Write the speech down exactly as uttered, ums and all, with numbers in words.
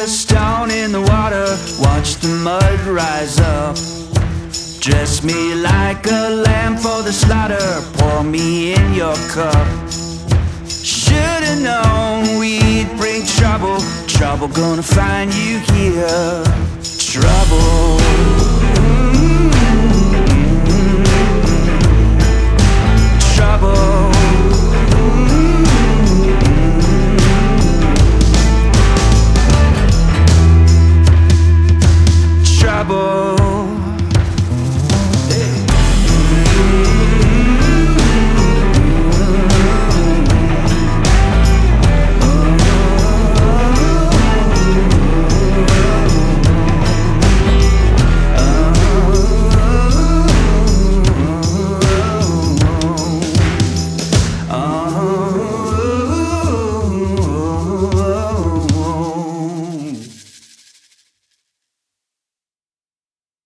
a stone in the water, watch the mud rise up. Dress me like a lamb for the slaughter, pour me in your cup. Should've known we'd bring trouble, trouble gonna find you here. Trouble.